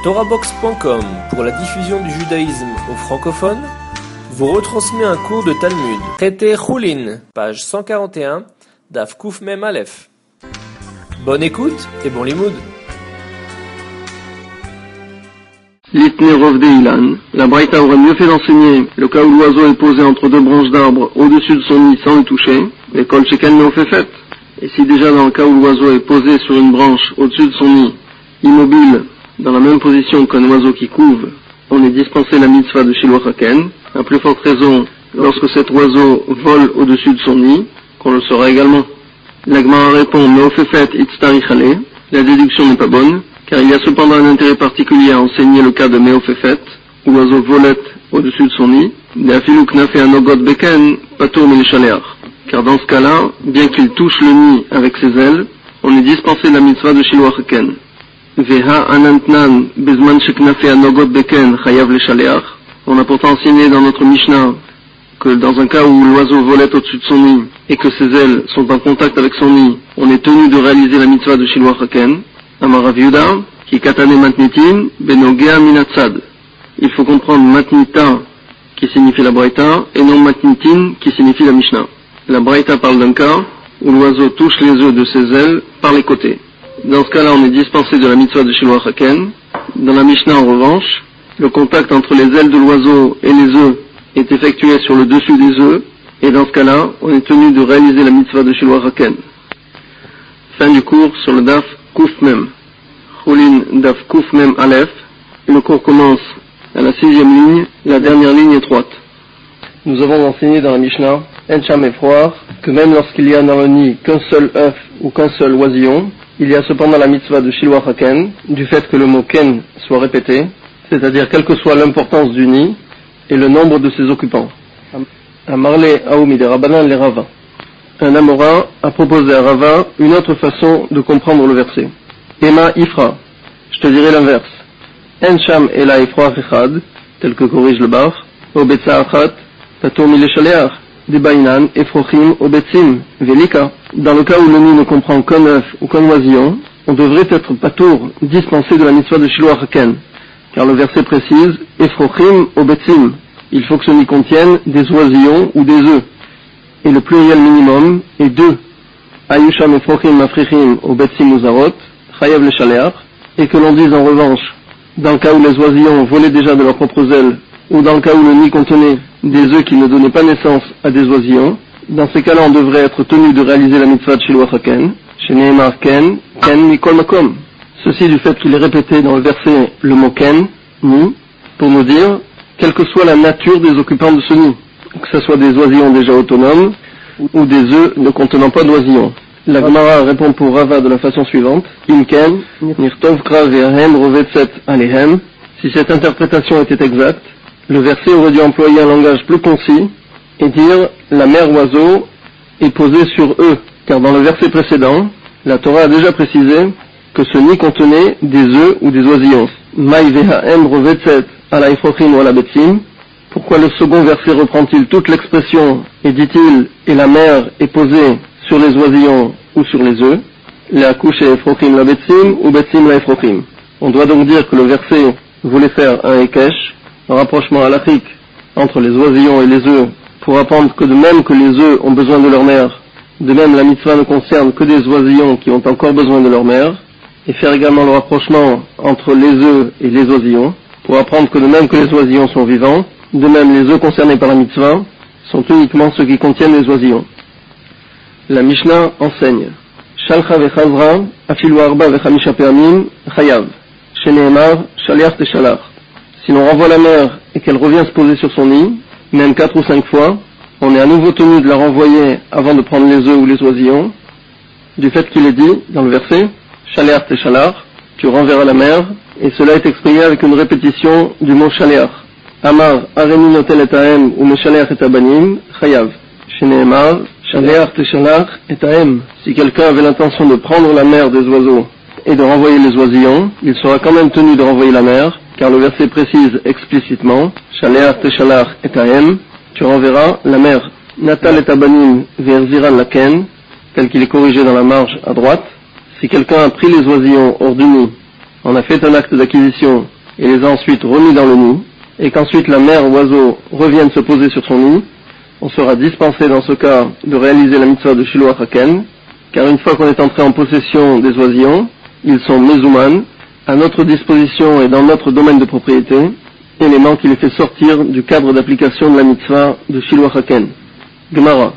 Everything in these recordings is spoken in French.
TorahBox.com, pour la diffusion du judaïsme aux francophones, vous retransmet un cours de Talmud. Traité Choulin, page 141, Daf Kuf Mem Aleph. Bonne écoute et bon limoud. L'Itner Rovde Ilan, la Braïta aurait mieux fait d'enseigner le cas où l'oiseau est posé entre deux branches d'arbres au-dessus de son nid sans le toucher, l'école Shekan ne fait fait. Et si déjà dans le cas où l'oiseau est posé sur une branche au-dessus de son nid, immobile, dans la même position qu'un oiseau qui couve, on est dispensé la mitzvah de Shiloh Haken, à plus forte raison lorsque cet oiseau vole au-dessus de son nid, qu'on le saura également. La Gemara répond, mais au fait itztari chale, la déduction n'est pas bonne, car il y a cependant un intérêt particulier à enseigner le cas de Meofefet, où l'oiseau volette au-dessus de son nid, car dans ce cas-là, bien qu'il touche le nid avec ses ailes, on est dispensé de la mitzvah de Shiloh Haken. On a pourtant enseigné dans notre Mishnah que dans un cas où l'oiseau volette au-dessus de son nid et que ses ailes sont en contact avec son nid, on est tenu de réaliser la mitzvah de Shiloh Haken. Amar Rav Yehuda, ki katane matnitin benogea minatzad. Il faut comprendre matnita qui signifie la Braïta et non matnitin qui signifie la Mishnah. La Braïta parle d'un cas où l'oiseau touche les œufs de ses ailes par les côtés. Dans ce cas-là, on est dispensé de la mitzvah de Shiloh Haken. Dans la Mishnah, en revanche, le contact entre les ailes de l'oiseau et les œufs est effectué sur le dessus des œufs, et dans ce cas-là, on est tenu de réaliser la mitzvah de Shiloh Haken. Fin du cours sur le Daf Kuf Mem. Choulin Daf Kuf Mem Aleph. Le cours commence à la 6e ligne, la dernière ligne étroite. Nous avons enseigné dans la Mishnah, Encham Efroar, que même lorsqu'il y a dans le nid qu'un seul œuf ou qu'un seul oisillon, il y a cependant la mitzvah de Shiloh Haken, du fait que le mot Ken soit répété, c'est-à-dire quelle que soit l'importance du nid et le nombre de ses occupants. Amarle Aoumi de Rabbanan le Rava. Un Amora a proposé à Rava une autre façon de comprendre le verset. Ema Ifra, je te dirai l'inverse. Encham Ela Ifra Echad, tel que corrige le Bar, Obetza Achat, Tatur Mile Shaleach, Debainan, Efrochim, Obetzim, Velika. Dans le cas où le nid ne comprend qu'un œuf ou qu'un oisillon, on devrait être patour, dispensé de la mitzvah de Shiloh Haken, car le verset précise Efrochim, Obetzim. Il faut que ce nid contienne des oisillons ou des œufs. Et le pluriel minimum est 2. Ayusham Efrochim, Mafrichim, Obetzim, Uzarot, Chayav le Shaleach, et que l'on dise en revanche, dans le cas où les oisillons volaient déjà de leurs propres ailes, ou dans le cas où le nid contenait des œufs qui ne donnaient pas naissance à des oisillons, dans ces cas-là, on devrait être tenu de réaliser la mitzvah de Shiloh Haken, chez Nehemar Ken, Ken Mikol Makom. Ceci du fait qu'il est répété dans le verset le mot Ken, ni, pour nous dire, quelle que soit la nature des occupants de ce nid, que ce soit des oisillons déjà autonomes, ou des œufs ne contenant pas d'oisillons. La Gemara répond pour Rava de la façon suivante, Imken, Nirtov Kra Ve'ahem Rovetset Alehem. Si cette interprétation était exacte, le verset aurait dû employer un langage plus concis et dire la mère oiseau est posée sur eux, car dans le verset précédent, la Torah a déjà précisé que ce nid contenait des œufs ou des oisillons. Maï ve'ha'em rovetset ala ifrochim ou ala betzim. Pourquoi le second verset reprend-il toute l'expression et dit-il et la mère est posée sur les oisillons ou sur les œufs? La couche est ifrochim la betzim ou betzim la ifrochim. On doit donc dire que le verset voulait faire un ekesh, un rapprochement halachique entre les oisillons et les œufs, pour apprendre que de même que les œufs ont besoin de leur mère, de même la mitzvah ne concerne que des oisillons qui ont encore besoin de leur mère, et faire également le rapprochement entre les œufs et les oisillons, pour apprendre que de même que les oisillons sont vivants, de même les œufs concernés par la mitzvah sont uniquement ceux qui contiennent les oisillons. La Mishnah enseigne Shalcha vechazra afilu arba vechamisha pe'amim chayav sheneemar shaliach teshalach. Si l'on renvoie la mère et qu'elle revient se poser sur son nid, même 4 ou 5 fois, on est à nouveau tenu de la renvoyer avant de prendre les œufs ou les oisillons, du fait qu'il est dit dans le verset Shaleach teshalach, tu renverras la mère, et cela est exprimé avec une répétition du mot Shaleach. Amar areni notel et ahem ou meshaleach et abanim chayav. Sheneemar Shaleach teshalach et ahem. Si quelqu'un avait l'intention de prendre la mère des oiseaux et de renvoyer les oisillons, il sera quand même tenu de renvoyer la mère, car le verset précise explicitement Shaleach teshalach et ahem, tu renverras la mère. Natal et abanim verziran laken, tel qu'il est corrigé dans la marge à droite. Si quelqu'un a pris les oisillons hors du nid on a fait un acte d'acquisition et les a ensuite remis dans le nid, et qu'ensuite la mère ou oiseau revienne se poser sur son nid, on sera dispensé dans ce cas de réaliser la mitzvah de Shiloh Haken, car une fois qu'on est entré en possession des oisillons, ils sont mezouman, à notre disposition et dans notre domaine de propriété, élément qui les fait sortir du cadre d'application de la mitzvah de Shiloh Haken. Gemara.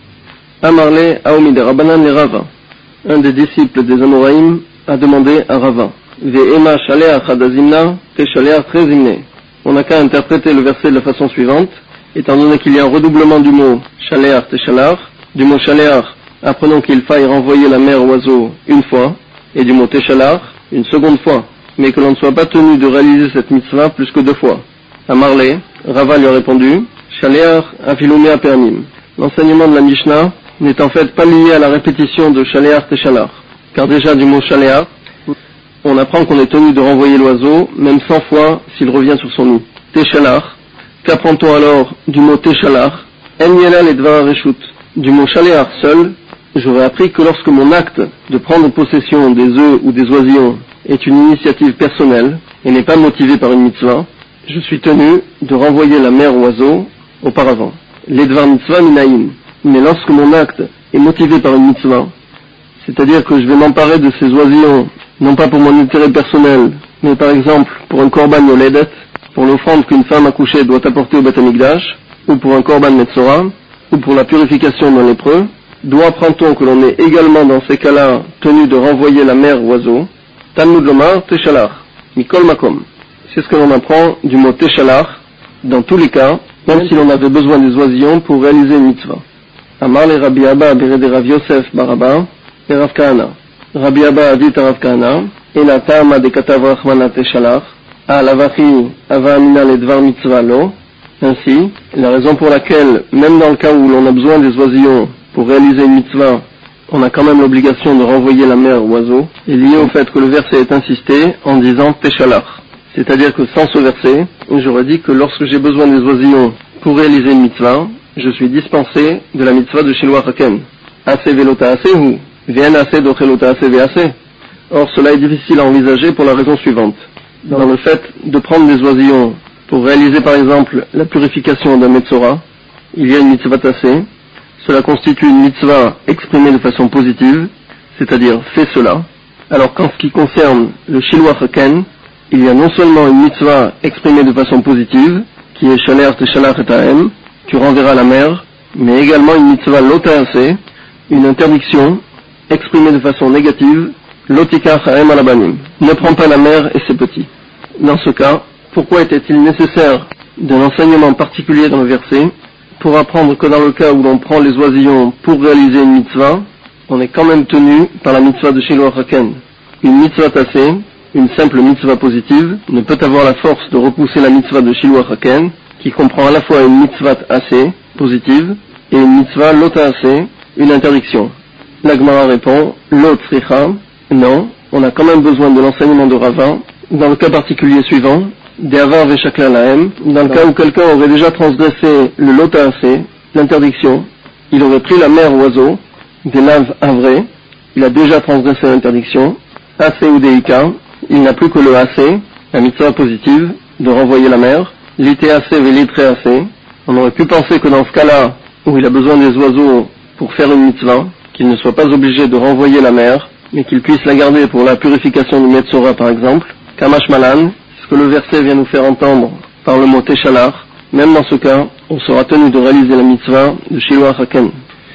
Amarle Aomi de Rabbanan le Rava. Un des disciples des Amoraïm a demandé à Rava. Ve'ema shaleach hadazimna te shaleach trezimne. On n'a qu'à interpréter le verset de la façon suivante, étant donné qu'il y a un redoublement du mot shaleach te shalach, du mot shaleach, apprenons qu'il faille renvoyer la mère oiseau une fois, et du mot te shalach, une seconde fois, mais que l'on ne soit pas tenu de réaliser cette mitzvah plus que 2 fois. Amarle, Rava lui a répondu, shaleach afilumea permim. L'enseignement de la Mishnah n'est en fait pas lié à la répétition de shaleach te shalach, car déjà du mot shaleach, on apprend qu'on est tenu de renvoyer l'oiseau, même 100 fois s'il revient sur son nid. Teshalach, qu'apprend-on alors du mot teshalach? En yela le dvar reshut. Du mot shaleach seul, j'aurais appris que lorsque mon acte de prendre possession des œufs ou des oisillons est une initiative personnelle et n'est pas motivé par une mitzvah, je suis tenu de renvoyer la mère oiseau auparavant. Les dvar mitzvah minaïm. Mais lorsque mon acte est motivé par une mitzvah, c'est-à-dire que je vais m'emparer de ces oisillons, non pas pour mon intérêt personnel, mais par exemple pour un korban yoledet, pour l'offrande qu'une femme accouchée doit apporter au Beth Amikdash, ou pour un korban metzora, ou pour la purification d'un lépreux, d'où apprend-on que l'on est également dans ces cas-là tenu de renvoyer la mère oiseau? Talmud lomar teshalach, mikol makom. C'est ce que l'on apprend du mot teshalach, dans tous les cas, même si l'on avait besoin des oisillons pour réaliser une mitzvah. Amar le Rabbi Abba bere de Rav Yosef baraba, et Rav Kahana. Rabbi Abba a dit à Rav Kahana, Ena ta'ama de katav rachmana teshalach, a lavachi ava amina le dvar mitzvah lo. Ainsi, la raison pour laquelle, même dans le cas où l'on a besoin des oisillons pour réaliser une mitzvah, on a quand même l'obligation de renvoyer la mère oiseau, est liée au fait que le verset est insisté en disant teshalach. C'est-à-dire que sans ce verset, j'aurais dit que lorsque j'ai besoin des oisillons pour réaliser une mitzvah, je suis dispensé de la mitzvah de Shiloh Haken. Ase velota asehu, vien ase dochelota ase vease. Or cela est difficile à envisager pour la raison suivante. Dans le fait de prendre des oisillons pour réaliser par exemple la purification d'un metzora, il y a une mitzvah tassée. Cela constitue une mitzvah exprimée de façon positive, c'est-à-dire fais cela. Alors qu'en ce qui concerne le Shiloh Haken, il y a non seulement une mitzvah exprimée de façon positive, qui est shalach teshalach et ha'em, tu renverras la mère, mais également une mitzvah lota'ase, une interdiction exprimée de façon négative, lotikach ha'em alabanim. Ne prends pas la mère et ses petits. Dans ce cas, pourquoi était-il nécessaire d'un enseignement particulier dans le verset pour apprendre que dans le cas où l'on prend les oisillons pour réaliser une mitzvah, on est quand même tenu par la mitzvah de Shiloh Haken. Une mitzvah tassée, une simple mitzvah positive, ne peut avoir la force de repousser la mitzvah de Shiloh Haken, qui comprend à la fois une mitzvah assez positive et une mitzvah lota'ase, une interdiction. La Gemara répond, lot tzricha, non, on a quand même besoin de l'enseignement de Rava, dans le cas particulier suivant, De'avar veshakla lahem, dans le cas où quelqu'un aurait déjà transgressé le lota'ase, l'interdiction, il aurait pris la mère oiseau, des laves avré, il a déjà transgressé l'interdiction, ase ou deika, il n'a plus que le ase, la mitzvah positive, de renvoyer la mère, l'itease velitrease, on aurait pu penser que dans ce cas-là, où il a besoin des oiseaux pour faire une mitzvah, qu'il ne soit pas obligé de renvoyer la mère, mais qu'il puisse la garder pour la purification du metzora par exemple, kamash malan, ce que le verset vient nous faire entendre par le mot teshalach, même dans ce cas, on sera tenu de réaliser la mitzvah de Shiloh Haken.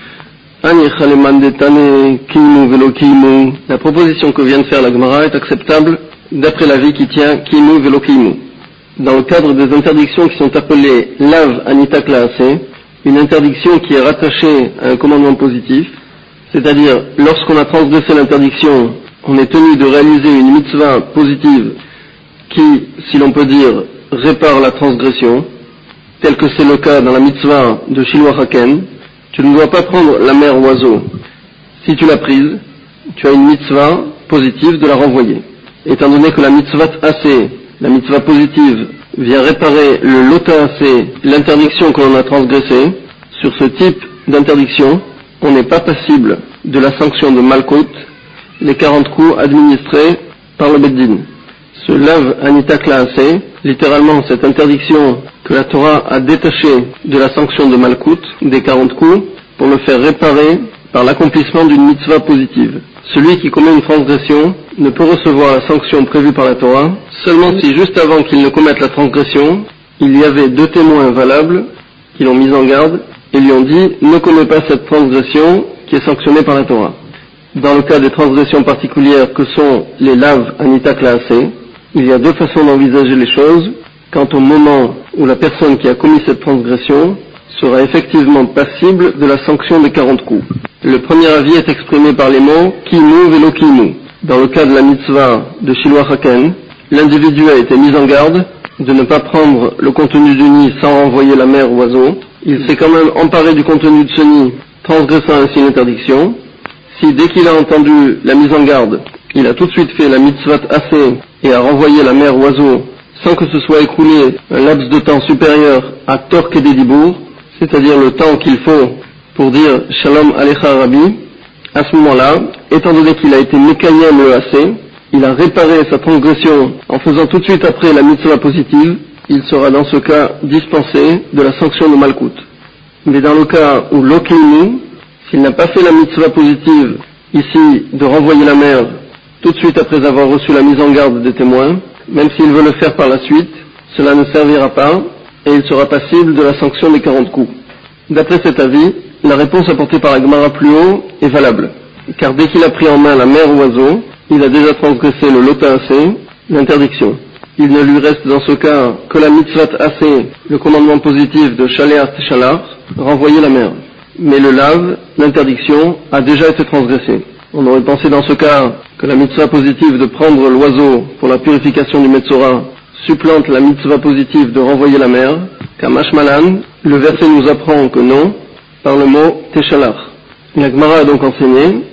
La proposition que vient de faire la Gemara est acceptable d'après l'avis qui tient kimu velo kimu. Dans le cadre des interdictions qui sont appelées lav anita klaase, une interdiction qui est rattachée à un commandement positif, c'est-à-dire lorsqu'on a transgressé l'interdiction, on est tenu de réaliser une mitzvah positive qui, si l'on peut dire, répare la transgression, tel que c'est le cas dans la mitzvah de Shiloh Haken. Tu ne dois pas prendre la mère oiseau. Si tu l'as prise, tu as une mitzvah positive de la renvoyer. Étant donné que la mitzvah assez, la mitzvah positive, vient réparer le lota'ase, l'interdiction que l'on a transgressée, sur ce type d'interdiction, on n'est pas passible de la sanction de malkout, les 40 coups administrés par le Beddin. Ce lav anita klaase, littéralement cette interdiction que la Torah a détachée de la sanction de Malkout, des 40 coups, pour le faire réparer par l'accomplissement d'une mitzvah positive. Celui qui commet une transgression ne peut recevoir la sanction prévue par la Torah seulement si juste avant qu'il ne commette la transgression, il y avait 2 témoins valables qui l'ont mis en garde et lui ont dit « Ne commets pas cette transgression qui est sanctionnée par la Torah ». Dans le cas des transgressions particulières que sont les lav anita klaase, il y a 2 façons d'envisager les choses quant au moment où la personne qui a commis cette transgression sera effectivement passible de la sanction des 40 coups. Le premier avis est exprimé par les mots « Kimu velo kimu ». Dans le cas de la mitzvah de Shiloh Haken, l'individu a été mis en garde de ne pas prendre le contenu du nid sans renvoyer la mère ou oiseau. Il s'est quand même emparé du contenu de ce nid, transgressant ainsi une interdiction. Si dès qu'il a entendu la mise en garde, il a tout de suite fait la mitzvah assez et a renvoyé la mère ou oiseau sans que ce soit écoulé un laps de temps supérieur à Torque et Dibour, c'est-à-dire le temps qu'il faut pour dire Shalom Alecha Rabbi, à ce moment-là, étant donné qu'il a été Mekayem le assez, il a réparé sa transgression en faisant tout de suite après la mitzvah positive, il sera dans ce cas dispensé de la sanction de Malkout. Mais dans le cas où l'Okilmu, s'il n'a pas fait la mitzvah positive, ici de renvoyer la mère tout de suite après avoir reçu la mise en garde des témoins, même s'il veut le faire par la suite, cela ne servira pas et il sera passible de la sanction des 40 coups. D'après cet avis, la réponse apportée par la Gemara plus haut est valable, car dès qu'il a pris en main la mère oiseau, il a déjà transgressé le lota assez, l'interdiction. Il ne lui reste dans ce cas que la mitzvah assez, le commandement positif de Shaleach Teshalach, renvoyer la mère. Mais le lav, l'interdiction, a déjà été transgressé. On aurait pensé dans ce cas que la mitzvah positive de prendre l'oiseau pour la purification du Metzora supplante la mitzvah positive de renvoyer la mère, Kamash Malan, le verset nous apprend que non, par le mot Teshalach. La Gemara a donc enseigné,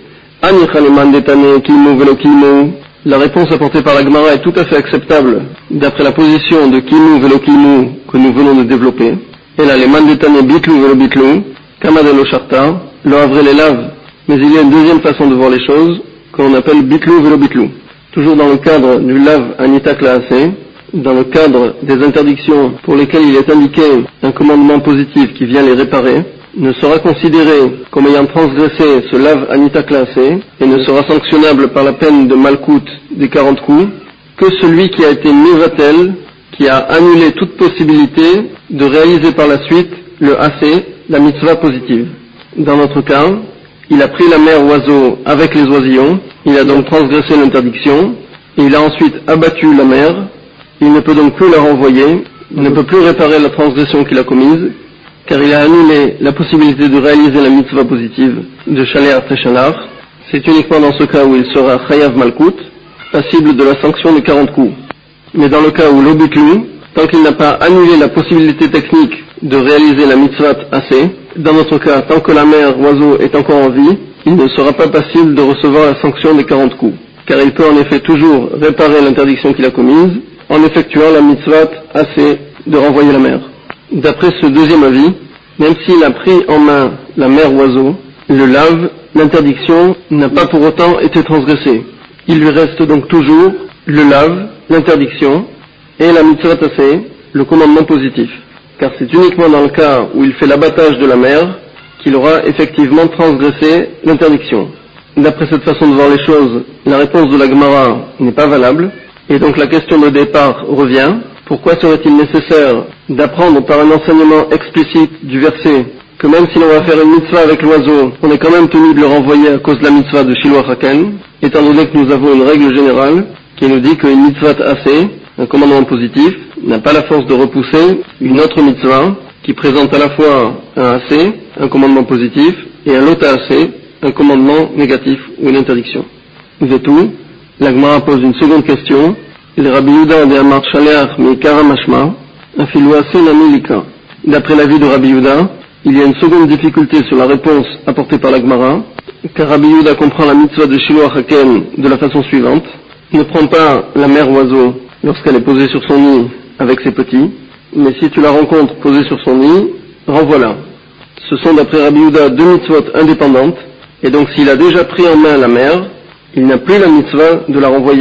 la réponse apportée par la Gemara est tout à fait acceptable d'après la position de Kimu velo Kimu que nous venons de développer. Et là, les mandetane bitlu velo bitlu, kamadelo sharta, lo avre les laves. Mais il y a une deuxième façon de voir les choses, que l'on appelle bitlu velo bitlu. Toujours dans le cadre du lav anita klaase, dans le cadre des interdictions pour lesquelles il est indiqué un commandement positif qui vient les réparer, ne sera considéré comme ayant transgressé ce lav anita klaase et ne sera sanctionnable par la peine de Malkout des 40 coups que celui qui a été mevatel, qui a annulé toute possibilité de réaliser par la suite le assez, la mitzvah positive. Dans notre cas, il a pris la mère oiseau avec les oisillons, il a donc transgressé l'interdiction, et il a ensuite abattu la mère, il ne peut donc plus la renvoyer, il ne peut plus réparer la transgression qu'il a commise, car il a annulé la possibilité de réaliser la mitzvah positive de Shaleach Teshalach. C'est uniquement dans ce cas où il sera Chayav Malkout, passible de la sanction de 40 coups. Mais dans le cas où l'Obutlu, tant qu'il n'a pas annulé la possibilité technique de réaliser la mitzvah assez, dans notre cas, tant que la mère oiseau est encore en vie, il ne sera pas passible de recevoir la sanction des 40 coups, car il peut en effet toujours réparer l'interdiction qu'il a commise en effectuant la mitzvah assez de renvoyer la mère. D'après ce deuxième avis, même s'il a pris en main la mère oiseau, le lav, l'interdiction, n'a pas pour autant été transgressée. Il lui reste donc toujours le lav, l'interdiction, et la mitzvah assez, le commandement positif. Car c'est uniquement dans le cas où il fait l'abattage de la mère qu'il aura effectivement transgressé l'interdiction. D'après cette façon de voir les choses, la réponse de la Gemara n'est pas valable, et donc la question de départ revient. Pourquoi serait-il nécessaire d'apprendre par un enseignement explicite du verset que même si l'on va faire une mitzvah avec l'oiseau, on est quand même tenu de le renvoyer à cause de la mitzvah de Shiloh Haken, étant donné que nous avons une règle générale qui nous dit qu'une mitzvah assez, un commandement positif, n'a pas la force de repousser une autre mitzvah qui présente à la fois un assez, un commandement positif, et un lota assez, un commandement négatif ou une interdiction. C'est tout. La Gemara pose une seconde question. Le Rabbi Yehuda de Amar Shaleach mi Karamashma, afilu assez namilika. D'après l'avis de Rabbi Yehuda, il y a une seconde difficulté sur la réponse apportée par la Gemara, car Rabbi Yehuda comprend la mitzvah de Shiloh Haken de la façon suivante. Ne prends pas la mère oiseau lorsqu'elle est posée sur son nid avec ses petits, mais si tu la rencontres posée sur son nid, renvoie-la. Ce sont d'après Rabbi Yehuda deux mitzvot indépendantes, et donc s'il a déjà pris en main la mère, il n'a plus la mitzvah de la renvoyer.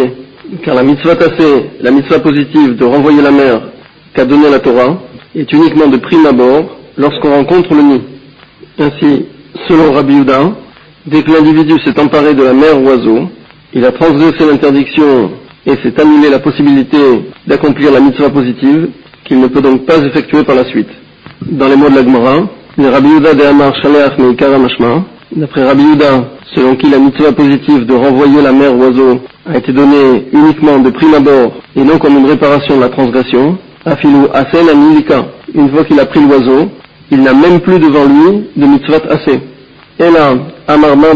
car la mitzvah tassée, la mitzvah positive de renvoyer la mer qu'a donnée la Torah, est uniquement de prime abord lorsqu'on rencontre le nid. Ainsi, selon Rabbi Yehuda, dès que l'individu s'est emparé de la mère oiseau, il a transgressé l'interdiction et s'est annulé la possibilité d'accomplir la mitzvah positive, qu'il ne peut donc pas effectuer par la suite. Dans les mots de la Gemara, le Rabbi Yehuda de Amar Shaleach Meikara Mashma, d'après Rabbi Yehuda, selon qui la mitzvah positive de renvoyer la mère oiseau a été donnée uniquement de prime abord et non comme une réparation de la transgression, Afilu Asen Amilika, une fois qu'il a pris l'oiseau, il n'a même plus devant lui de mitzvah assez. Et là, Amar Mar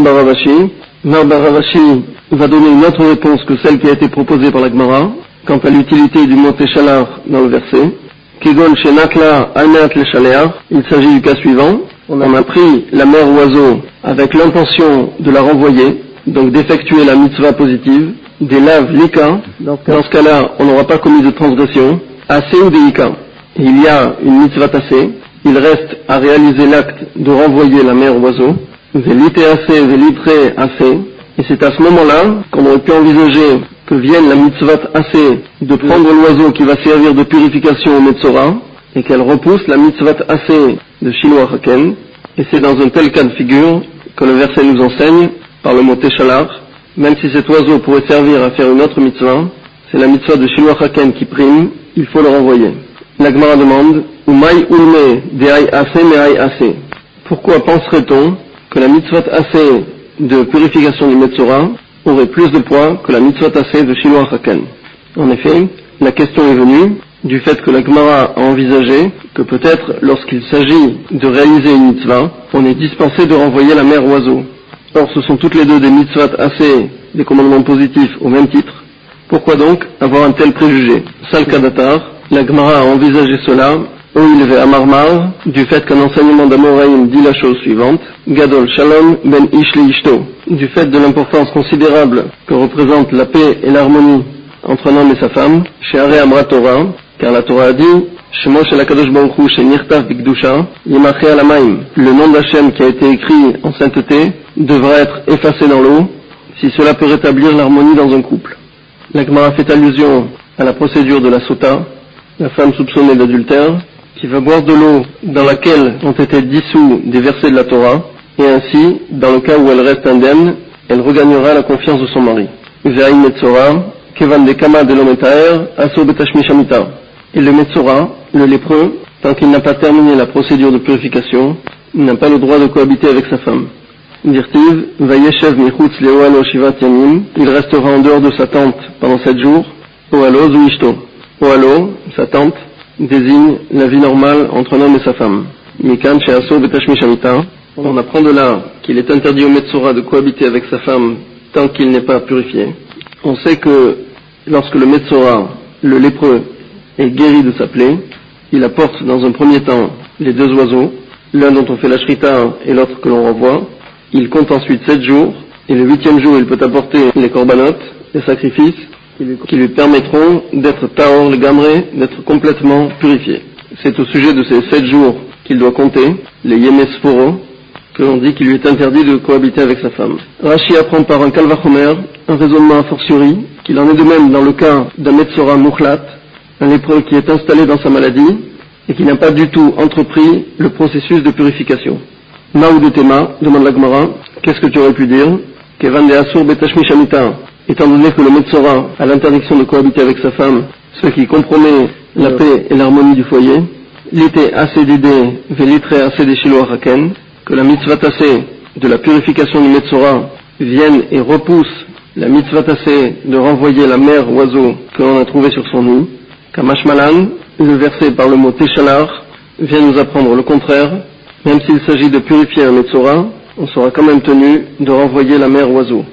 Baravashi va donner une autre réponse que celle qui a été proposée par la Gemara quant à l'utilité du mot Teshalar dans le verset. Kegon Shenakla Anat Leshaler, il s'agit du cas suivant. On a pris la mère oiseau avec l'intention de la renvoyer, donc d'effectuer la mitzvah positive, des laves lika. Dans ce cas-là, on n'aura pas commis de transgression, assez ou délicat. Il y a une mitzvah tassée, il reste à réaliser l'acte de renvoyer la mère oiseau, velite assez, velitre assez, et c'est à ce moment-là qu'on aurait pu envisager que vienne la mitzvah assez de prendre l'oiseau qui va servir de purification au Metzora, et qu'elle repousse la mitzvah assez de Shiloh Haken, et c'est dans un tel cas de figure que le verset nous enseigne, par le mot Teshalar, même si cet oiseau pourrait servir à faire une autre mitzvah, c'est la mitzvah de Shiloh Haken qui prime, il faut le renvoyer. La Gemara demande, Umay ulme de'ay ase me'ay ase. Pourquoi penserait-on que la mitzvah assez de purification du Metzora aurait plus de poids que la mitzvah assez de Shiloh Haken? En effet, la question est venue du fait que la Gemara a envisagé que peut-être lorsqu'il s'agit de réaliser une mitzvah, on est dispensé de renvoyer la mère oiseau. Or ce sont toutes les deux des mitzvahs assez, des commandements positifs au même titre. Pourquoi donc avoir un tel préjugé? Salkadatar, la Gemara a envisagé cela au ilvé Amarmar, du fait qu'un enseignement d'Amoraïm dit la chose suivante, Gadol Shalom ben Ishli Ishto, du fait de l'importance considérable que représente la paix et l'harmonie entre un homme et sa femme, chez Are Amra Torah, car la Torah a dit, Shemo shel HaKadosh Baruch Hu shenirtav bikdusha, yimache alamayim, le nom d'Hachem qui a été écrit en sainteté devra être effacé dans l'eau, si cela peut rétablir l'harmonie dans un couple. La Gemara fait allusion à la procédure de la sota, la femme soupçonnée d'adultère, qui va boire de l'eau dans laquelle ont été dissous des versets de la Torah, et ainsi, dans le cas où elle reste indemne, elle regagnera la confiance de son mari. Ve'aï Metzora, Kevan de Kama de l'Ometaer, Aso Betashmi Shamita. Et le Metzora, le lépreux, tant qu'il n'a pas terminé la procédure de purification, il n'a pas le droit de cohabiter avec sa femme. Dirtiv, Vayeshev Michutz Leoalo Shivat Yamim, il restera en dehors de sa tente pendant 7 jours, Oalo Zuishto. Oalo, sa tente, désigne la vie normale entre un homme et sa femme. Mikan Sheaso Betashmi Shamita, on apprend de là qu'il est interdit au Metzora de cohabiter avec sa femme tant qu'il n'est pas purifié. On sait que lorsque le Metzora, le lépreux, est guéri de sa plaie, il apporte dans un premier temps les 2 oiseaux, l'un dont on fait la shrita et l'autre que l'on renvoie. Il compte ensuite 7 jours, et le 8e jour il peut apporter les korbanot, les sacrifices, qui lui permettront d'être taor le gamré, d'être complètement purifié. C'est au sujet de ces 7 jours qu'il doit compter, les yemesporo, que l'on dit qu'il lui est interdit de cohabiter avec sa femme. Rashi apprend par un kalvachomer, un raisonnement a fortiori, qu'il en est de même dans le cas d'un Metzora Mukhlat, un lépreux qui est installé dans sa maladie et qui n'a pas du tout entrepris le processus de purification. Maou de Tema, demande la Gemara, qu'est-ce que tu aurais pu dire? Kevan de Asur Betashmi Shamita, étant donné que le Metzora a l'interdiction de cohabiter avec sa femme, ce qui compromet la paix et l'harmonie du foyer, l'été assez d'idées, velitre assez des Shiloh Haken, que la mitzvah tassée de la purification du Metzora vienne et repousse la mitzvah tassée de renvoyer la mère oiseau que l'on a trouvée sur son nid. Kamashmalan, le verset par le mot Teshalar, vient nous apprendre le contraire. Même s'il s'agit de purifier un Metzora, on sera quand même tenu de renvoyer la mère oiseau.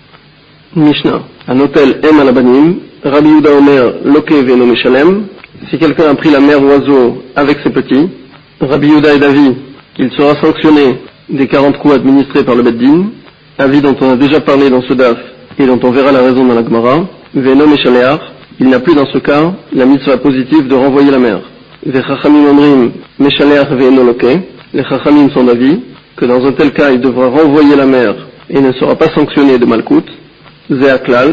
Mishnah. Un hôtel Em Alabanim, Rabbi Yehuda Omer, Loke Veno Mishalem. Si quelqu'un a pris la mère oiseau avec ses petits, Rabbi Yehuda est d'avis qu'il sera sanctionné des 40 coups administrés par le Beddin, avis dont on a déjà parlé dans ce daf et dont on verra la raison dans la Gemara. Veno Mishaleach, il n'a plus dans ce cas la mitzvah positive de renvoyer la mère. Vechachamim Omrim Mishaleach Veno Loke, les Chachamim sont d'avis que dans un tel cas il devra renvoyer la mère et ne sera pas sanctionné de Malkout. Zeaklal,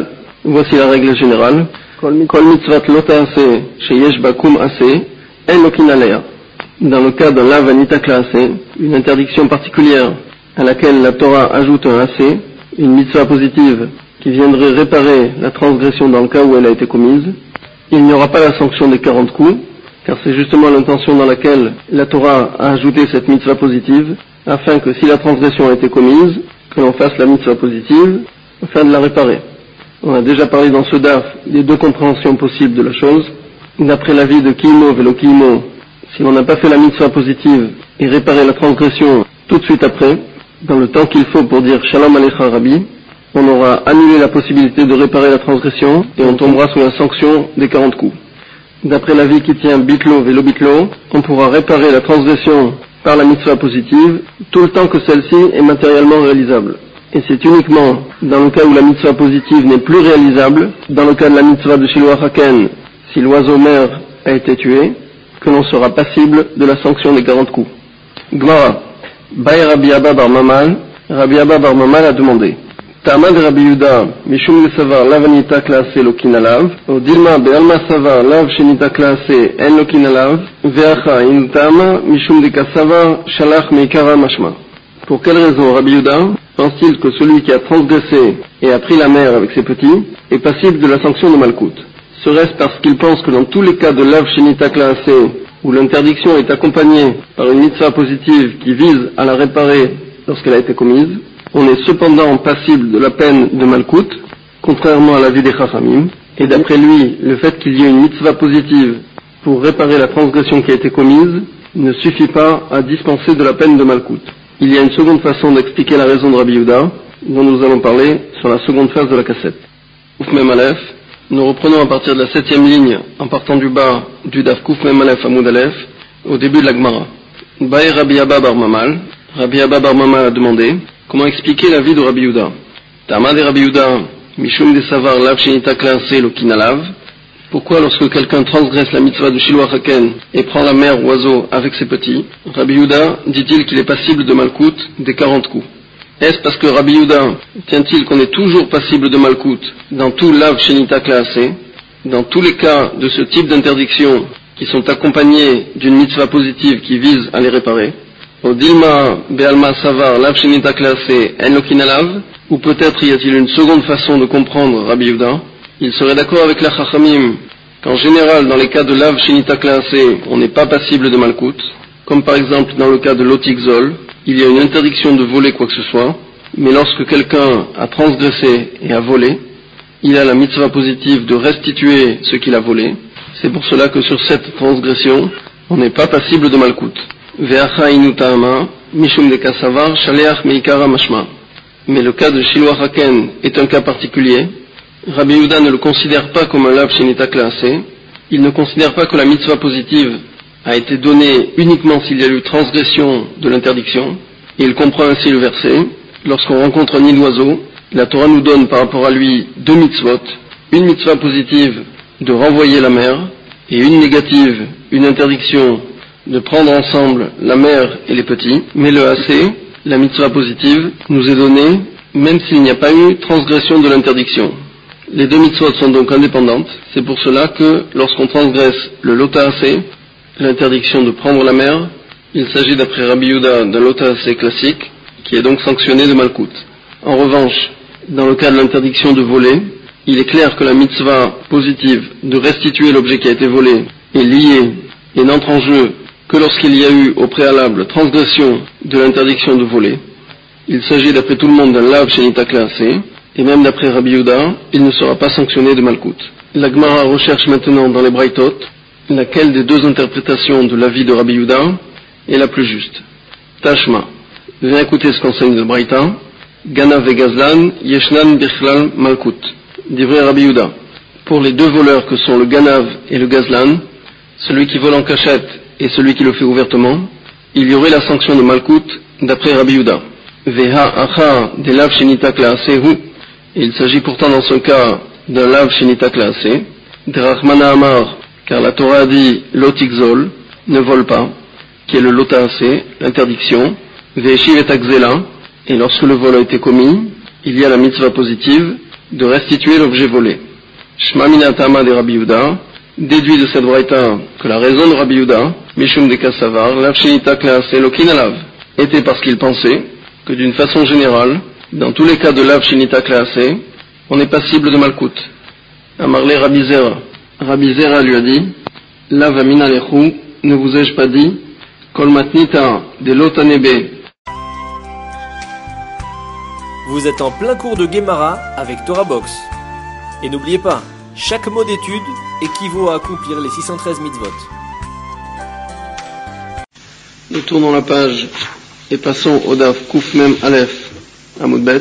Voici la règle générale. Kol mitzvat lo ta'aseh sheyesh ba kum aseh en lokin alea. Dans le cas d'un lav anitak la'aseh, une interdiction particulière à laquelle la Torah ajoute un aseh, une mitzvah positive qui viendrait réparer la transgression dans le cas où elle a été commise, il n'y aura pas la sanction des 40 coups, car c'est justement l'intention dans laquelle la Torah a ajouté cette mitzvah positive, afin que si la transgression a été commise, que l'on fasse la mitzvah positive, afin de la réparer. On a déjà parlé dans ce daf des deux compréhensions possibles de la chose. D'après l'avis de Kimo Velo Kimo, si on n'a pas fait la mitzvah positive et réparé la transgression tout de suite après, dans le temps qu'il faut pour dire Shalom Alecha Rabbi, on aura annulé la possibilité de réparer la transgression et on tombera sous la sanction des 40 coups. D'après l'avis qui tient Bitlo Velo Bitlo, on pourra réparer la transgression par la mitzvah positive tout le temps que celle-ci est matériellement réalisable. Et c'est uniquement dans le cas où la mitzvah positive n'est plus réalisable, dans le cas de la mitzvah de Shiloh Haken, si l'oiseau mère a été tué, que l'on sera passible de la sanction des 40 coups. Gemara. Bay Rabbi Abba bar Mamal, Rabbi Abba bar Mamal a demandé. Ta'amad Rabbi Yuda, Mishum le savar lav anita klase lokin alav, ou dilma be'alma savar lav shenita klase en lokin alav, ve'acha in ta'ama Mishum de kasavar shalach meikara mashma. Pour quelle raison Rabbi Yuda pense-t-il que celui qui a transgressé et a pris la mer avec ses petits est passible de la sanction de Malkout? Serait-ce parce qu'il pense que dans tous les cas de lav shenita klase, où l'interdiction est accompagnée par une mitzvah positive qui vise à la réparer lorsqu'elle a été commise, on est cependant passible de la peine de Malkout, contrairement à l'avis des Chachamim, et d'après lui, le fait qu'il y ait une mitzvah positive pour réparer la transgression qui a été commise ne suffit pas à dispenser de la peine de Malkout. Il y a une seconde façon d'expliquer la raison de Rabbi Yehuda, dont nous allons parler sur la seconde phase de la cassette. Kouf Mem Aleph, nous reprenons à partir de la 7e ligne, en partant du bas du Daf Kouf Mem Aleph Amoud Aleph, au début de la Gemara. Bae Rabbi Abba bar Mamal, Rabbi Abba bar Mamal a demandé comment expliquer la vie de Rabbi Yehuda. Ta'amad Rabbi Yehuda, Mishum de Savar Lav Shenita Klase Lokin Alav. Pourquoi lorsque quelqu'un transgresse la mitzvah de Shiloh Haken et prend la mère oiseau avec ses petits, Rabbi Yehuda dit-il qu'il est passible de Malkout des 40 coups? Est-ce parce que Rabbi Yehuda tient-il qu'on est toujours passible de Malkout dans tout Lav Shenita Klase, dans tous les cas de ce type d'interdiction qui sont accompagnés d'une mitzvah positive qui vise à les réparer? Au Dilma Be'alma Savar Lav Shenita Klase En Lokin Alav, ou peut-être y a-t-il une seconde façon de comprendre Rabbi Yehuda? Il serait d'accord avec la Chachamim qu'en général dans les cas de Lav Shenita Klase on n'est pas passible de Malkout, comme par exemple dans le cas de l'Otikzol, il y a une interdiction de voler quoi que ce soit, mais lorsque quelqu'un a transgressé et a volé, il a la mitzvah positive de restituer ce qu'il a volé. C'est pour cela que sur cette transgression, on n'est pas passible de Malkout. Ve'acha inu ta'ama, mishum de kasavar, shaleach meikara mashma. Mais le cas de Shiloh Haken est un cas particulier. Rabbi Yehuda ne le considère pas comme un lav shenita klase. Il ne considère pas que la mitzvah positive a été donnée uniquement s'il y a eu transgression de l'interdiction. Et il comprend ainsi le verset. Lorsqu'on rencontre un nid d'oiseau, la Torah nous donne par rapport à lui deux mitzvot. Une mitzvah positive de renvoyer la mère, et une négative, une interdiction de prendre ensemble la mère et les petits. Mais le AC, la mitzvah positive, nous est donnée même s'il n'y a pas eu transgression de l'interdiction. Les deux mitzvot sont donc indépendantes. C'est pour cela que lorsqu'on transgresse le lota AC, l'interdiction de prendre la mère, il s'agit d'après Rabbi Yehuda d'un lota AC classique qui est donc sanctionné de Malkout. En revanche, dans le cas de l'interdiction de voler, il est clair que la mitzvah positive de restituer l'objet qui a été volé est liée et n'entre en jeu que lorsqu'il y a eu au préalable transgression de l'interdiction de voler. Il s'agit d'après tout le monde d'un lav shenita klase, et même d'après Rabbi Yehuda, il ne sera pas sanctionné de Malkout. La Gemara recherche maintenant dans les Braithot laquelle des deux interprétations de l'avis de Rabbi Yehuda est la plus juste. Tashma, viens écouter ce qu'enseigne le Braïta. Ganav et Gazlan, Yeshnan Birchlal Malkout. Divrei Rabbi Yehuda. Pour les deux voleurs que sont le Ganav et le Gazlan, celui qui vole en cachette et celui qui le fait ouvertement, il y aurait la sanction de Malkout d'après Rabbi Yehuda. Veha acha de lav shenita klaasehu. Et il s'agit pourtant dans ce cas d'un lav shenita klaase. Drachmana amar, car la Torah a dit lotikzol, ne vole pas, qui est le lotaase, l'interdiction. Ve'eshiv et akzela, et lorsque le vol a été commis, il y a la mitzvah positive de restituer l'objet volé. Shmamina Tama de Rabbi Yehuda déduit de cette braïta que la raison de Rabbi Yehuda, Mishum de Kassavar, Lavshinita Klaase Lokinalav, était parce qu'il pensait que d'une façon générale, dans tous les cas de Lavshinita Klaase, on est passible de Malkout. Amarle Rabbi Zera. Rabbi Zera lui a dit, Lav Amina Lechu, ne vous ai-je pas dit, Kol Matnita de Lotanebe. Vous êtes en plein cours de Gemara avec Torah Box. Et n'oubliez pas, chaque mot d'étude équivaut à accomplir les 613 mitzvot. Nous tournons la page et passons au Daf Kuf Mem Aleph Amud Bet.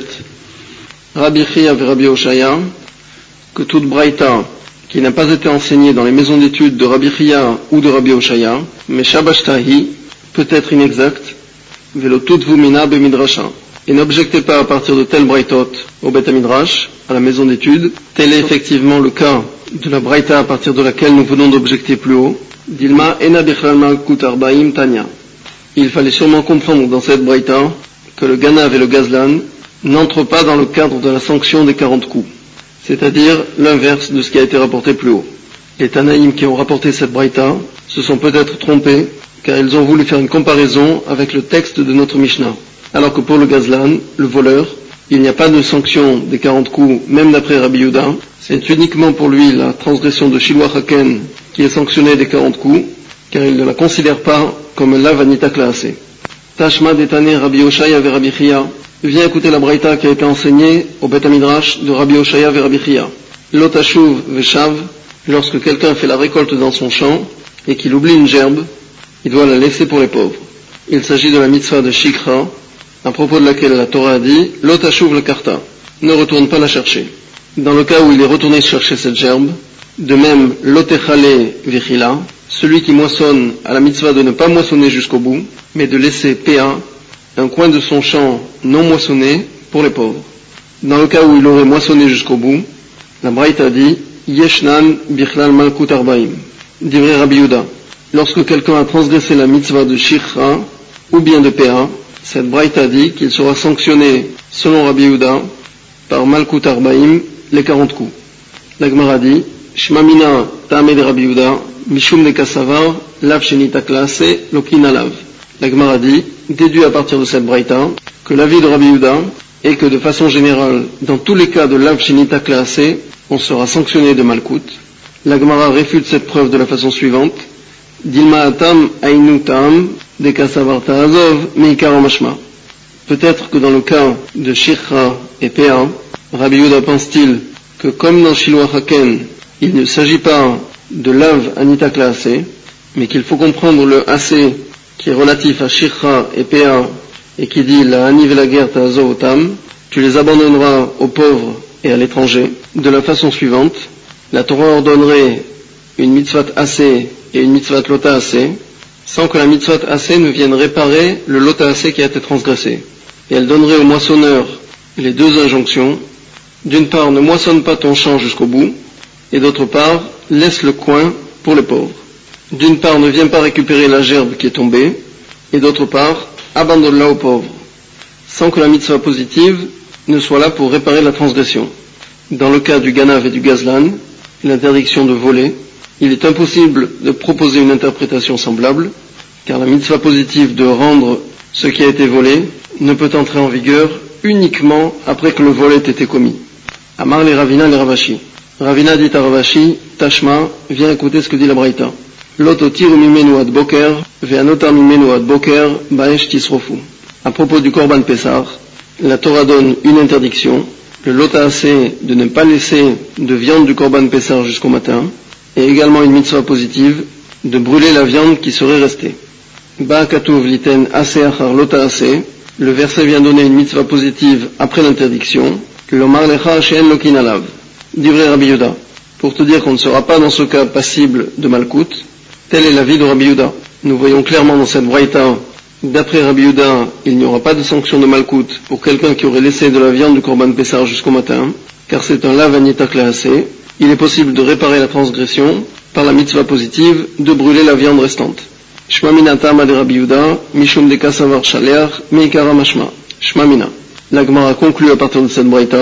Rabbi Chia et Rabbi Oshaya, que toute braïta qui n'a pas été enseignée dans les maisons d'études de Rabbi Chia ou de Rabbi Oshaya, mais Shabashtahi, peut être inexacte, velo tout vumina be midrasha. Et n'objectez pas à partir de tel braïtot au Bet HaMidrash, à la maison d'études. Tel est effectivement le cas de la braïta à partir de laquelle nous venons d'objecter plus haut. Dilma ena bichlal malkut arbaim tanya. Il fallait sûrement comprendre dans cette braïta que le ganav et le gazlan n'entrent pas dans le cadre de la sanction des 40 coups, c'est-à-dire l'inverse de ce qui a été rapporté plus haut. Les Tanaïm qui ont rapporté cette braïta se sont peut-être trompés car ils ont voulu faire une comparaison avec le texte de notre Mishnah. Alors que pour le gazlan, le voleur, il n'y a pas de sanction des 40 coups, même d'après Rabbi Yehuda. C'est uniquement pour lui la transgression de Shiloh Haken qui est sanctionnée des 40 coups, car il ne la considère pas comme la vanita klaase. Tashma detane Rabbi Oshaya ve Rabbi Chia. Viens écouter la braïta qui a été enseignée au Bet HaMidrash de Rabbi Oshaya ve Rabbi Chia. Lotashuv ve shav. Lorsque quelqu'un fait la récolte dans son champ et qu'il oublie une gerbe, il doit la laisser pour les pauvres. Il s'agit de la mitzvah de Shikra, à propos de laquelle la Torah a dit « Lotashuv le karta » ne retourne pas la chercher. Dans le cas où il est retourné chercher cette gerbe, de même « Lotechale vichila » celui qui moissonne a la mitzvah de ne pas moissonner jusqu'au bout, mais de laisser P.A. un coin de son champ non moissonné pour les pauvres. Dans le cas où il aurait moissonné jusqu'au bout, la Braïta dit « Yeshnan bichlal malkut arbaim » divrei Rabbi Yehuda. Lorsque quelqu'un a transgressé la mitzvah de Shikra ou bien de P.A., cette braïta dit qu'il sera sanctionné, selon Rabbi Yehuda, par Malkut Arbaim, les 40 coups. La Gemara dit, Shmamina ta'ame de Rabbi Yehuda, Mishum de Kassavar, Lav Shenita Klaase, Lokina Lav. La Gemara dit, déduit à partir de cette braïta, que l'avis de Rabbi Yehuda est que de façon générale, dans tous les cas de Lav Shenita Klaase, on sera sanctionné de Malkut. La Gemara réfute cette preuve de la façon suivante, Dilma atam ainu tam de Kassavar ta'azov meikar mashma. Peut-être que dans le cas de Shikra et P.A., Rabbi Yehuda pense-t-il que comme dans Shiloh Haken, il ne s'agit pas de Lav Anita Klaase, mais qu'il faut comprendre le AC qui est relatif à Shikra et P.A. et qui dit la Ani velager ta'azov tam, tu les abandonneras aux pauvres et à l'étranger. De la façon suivante, la Torah ordonnerait une mitzvah AC et une mitzvah lota AC, sans que la mitzvah AC ne vienne réparer le lota AC qui a été transgressé. Et elle donnerait au moissonneur les deux injonctions. D'une part, ne moissonne pas ton champ jusqu'au bout, et d'autre part, laisse le coin pour les pauvres. D'une part, ne viens pas récupérer la gerbe qui est tombée, et d'autre part, abandonne-la aux pauvres, sans que la mitzvah positive ne soit là pour réparer la transgression. Dans le cas du ganav et du gazlan, l'interdiction de voler, il est impossible de proposer une interprétation semblable, car la mitzvah positive de rendre ce qui a été volé ne peut entrer en vigueur uniquement après que le vol ait été commis. Amar les Ravina les Ravashi. Ravina dit à Ravashi, Tashma, viens écouter ce que dit la Braïta. Lototiru mimenu ad boker, ve'anotar mimenu ad boker, baesh tisrofu. À propos du Korban Pessar, la Torah donne une interdiction, le lota assez de ne pas laisser de viande du Korban Pessar jusqu'au matin, et également une mitzvah positive de brûler la viande qui serait restée. Ba'akatuv liten ase achar lota ase, le verset vient donner une mitzvah positive après l'interdiction, l'omar lecha she'en lokin alav, divrei Rabbi Yehuda, pour te dire qu'on ne sera pas dans ce cas passible de Malkout. Tel est l'avis de Rabbi Yehuda. Nous voyons clairement dans cette braïta, d'après Rabbi Yehuda, il n'y aura pas de sanction de Malkout pour quelqu'un qui aurait laissé de la viande du Korban Pessar jusqu'au matin, car c'est un lav anita klaase. Il est possible de réparer la transgression par la mitzvah positive de brûler la viande restante. Shmamina tama de Rabbi Yehuda, mishum de kasavar shaleach, meikara mashma. Shmamina. La Gemara conclut à partir de cette braïta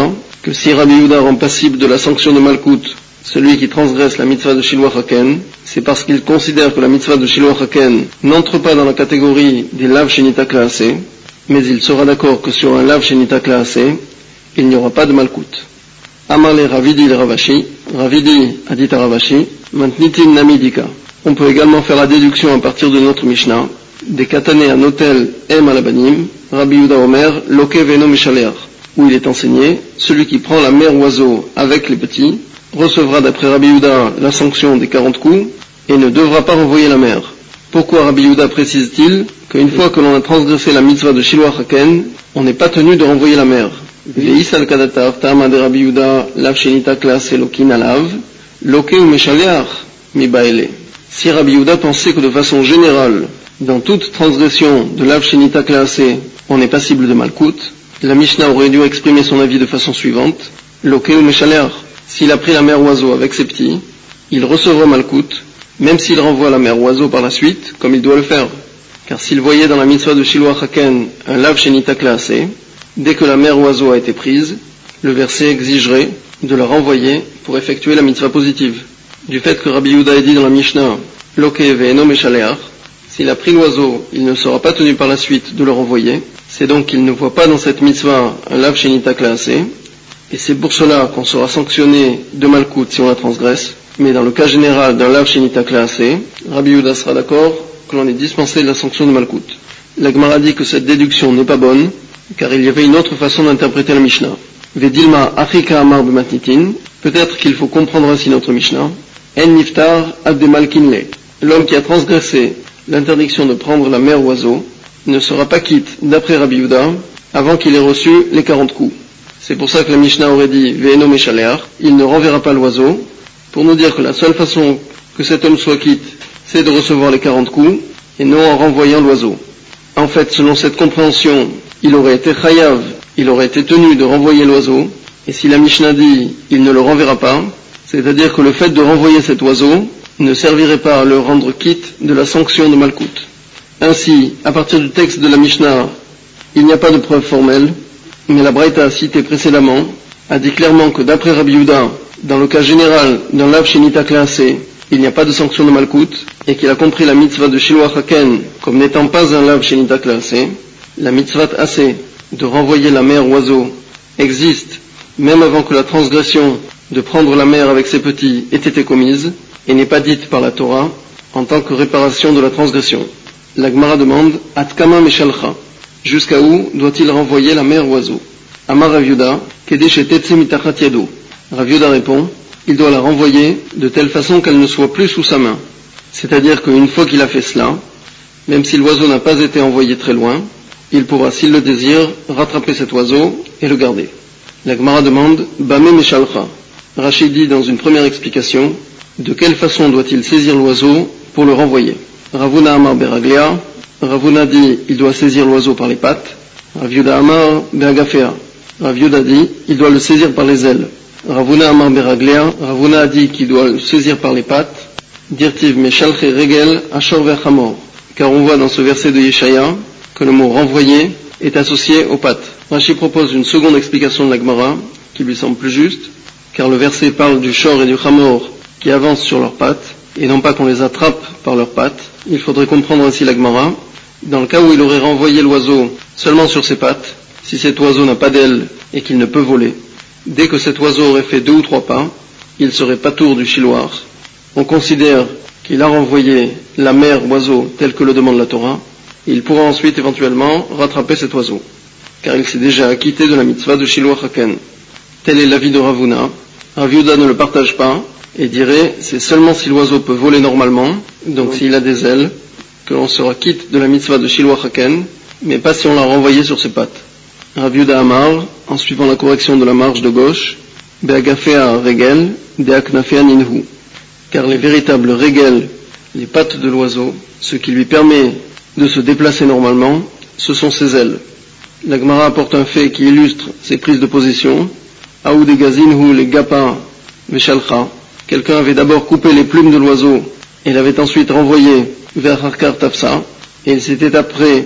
que si Rabbi Yehuda rend passible de la sanction de Malkout celui qui transgresse la mitzvah de Shiluach Haken, c'est parce qu'il considère que la mitzvah de Shiluach Haken n'entre pas dans la catégorie des lav shenita klaasé, mais il sera d'accord que sur un lav shenita klaasé, il n'y aura pas de Malkout. Amar le Ravidi le Ravashi, Ravidi a dit à Ravashi, Mantnitin Namidika. On peut également faire la déduction à partir de notre Mishnah, des katané à notel em alabanim, Rabbi Yehuda Omer, loke veno meshaleach, où il est enseigné, celui qui prend la mère oiseau avec les petits, recevra d'après Rabbi Yehuda la sanction des 40 coups, et ne devra pas renvoyer la mère. Pourquoi Rabbi Yehuda précise-t-il qu'une fois que l'on a transgressé la mitzvah de Shiluach Haken, on n'est pas tenu de renvoyer la mère? Ve'is al kadatar ta'ama de Rabbi Yehuda lav shenita klas elokin alav, loke ou meshaleach mi baele. Si Rabbi Yehuda pensait que de façon générale, dans toute transgression de lav shenita klasé, on est passible de Malkout, la Mishnah aurait dû exprimer son avis de façon suivante, loke ou meshaleach. S'il a pris la mère oiseau avec ses petits, il recevra Malkout, même s'il renvoie la mère oiseau par la suite, comme il doit le faire. Car s'il voyait dans la mitzvah de Shiluach Haken un lav shenita klasé, dès que la mère oiseau a été prise, le verset exigerait de la renvoyer pour effectuer la mitzvah positive. Du fait que Rabbi Yehuda a dit dans la Mishnah, Loke ve'eno meshaleach, s'il a pris l'oiseau, il ne sera pas tenu par la suite de le renvoyer, c'est donc qu'il ne voit pas dans cette mitzvah un lav shenita klasé, et c'est pour cela qu'on sera sanctionné de Malkout si on la transgresse, mais dans le cas général d'un lav shenita klasé, Rabbi Yehuda sera d'accord que l'on est dispensé de la sanction de Malkout. La Gemara dit que cette déduction n'est pas bonne, car il y avait une autre façon d'interpréter la Mishnah. Vedilma Afrika Amar B'matnitin, peut-être qu'il faut comprendre ainsi notre Mishnah, En niftar abde malkinle, l'homme qui a transgressé l'interdiction de prendre la mère oiseau, ne sera pas quitte, d'après Rabbi Yehuda, avant qu'il ait reçu les 40 coups. C'est pour ça que la Mishnah aurait dit Ve'eno meshaleach, il ne renverra pas l'oiseau, pour nous dire que la seule façon que cet homme soit quitte, c'est de recevoir les 40 coups, et non en renvoyant l'oiseau. En fait, selon cette compréhension, il aurait été chayav, il aurait été tenu de renvoyer l'oiseau, et si la Mishnah dit il ne le renverra pas, c'est-à-dire que le fait de renvoyer cet oiseau ne servirait pas à le rendre quitte de la sanction de Malkout. Ainsi, à partir du texte de la Mishnah, il n'y a pas de preuve formelle, mais la Braïta citée précédemment a dit clairement que d'après Rabbi Yehuda, dans le cas général d'un lav shenita klasé, il n'y a pas de sanction de Malkout, et qu'il a compris la mitzvah de Shiluach Haken comme n'étant pas un lav shenita klasé, la mitzvah assez de renvoyer la mère oiseau existe même avant que la transgression de prendre la mère avec ses petits ait été commise, et n'est pas dite par la Torah en tant que réparation de la transgression. La Gemara demande Atkama meshalcha, jusqu'à où doit-il renvoyer la mère oiseau? Amar Rav Yehuda, kedesh tetze mitachat yado. Rav Yehuda répond, il doit la renvoyer de telle façon qu'elle ne soit plus sous sa main. C'est-à-dire qu'une fois qu'il a fait cela, même si l'oiseau n'a pas été envoyé très loin, il pourra, s'il le désire, rattraper cet oiseau et le garder. La Gemara demande Bame meshalcha. Rachid dit dans une première explication, de quelle façon doit-il saisir l'oiseau pour le renvoyer? Ravuna Amar Beraglia, Ravuna dit il doit saisir l'oiseau par les pattes. Rav Yehuda Amar Beagafea, Rav Yehuda dit il doit le saisir par les ailes. Ravuna Amar Beraglia, Ravuna a dit qu'il doit le saisir par les pattes. Dirtiv Meshalche Regel Ashor Verchamor, car on voit dans ce verset de Yeshaya que le mot renvoyer est associé aux pattes. Rashi propose une seconde explication de la Gemara qui lui semble plus juste, car le verset parle du shor et du chamor qui avancent sur leurs pattes, et non pas qu'on les attrape par leurs pattes. Il faudrait comprendre ainsi la Gemara. Dans le cas où il aurait renvoyé l'oiseau seulement sur ses pattes, si cet oiseau n'a pas d'ailes et qu'il ne peut voler, dès que cet oiseau aurait fait 2 ou 3 pas, il serait patour du chiloir. On considère qu'il a renvoyé la mère oiseau telle que le demande la Torah, et il pourra ensuite éventuellement rattraper cet oiseau, car il s'est déjà acquitté de la mitzvah de Shiluach Haken. Tel est l'avis de Ravuna. Rav Yehuda ne le partage pas, et dirait, c'est seulement si l'oiseau peut voler normalement, donc s'il a des ailes, que l'on sera quitte de la mitzvah de Shiluach Haken, mais pas si on l'a renvoyé sur ses pattes. Rav Yehuda Amar, en suivant la correction de la marge de gauche, Beagafea regel, Deaknafea ninhu, car les véritables regel, les pattes de l'oiseau, ce qui lui permet de se déplacer normalement, ce sont ses ailes. La Gemara apporte un fait qui illustre ces prises de position. Aoudégazinhu les gapa veshalcha. Quelqu'un avait d'abord coupé les plumes de l'oiseau et l'avait ensuite renvoyé vers Harkar Tafsa, et il s'était après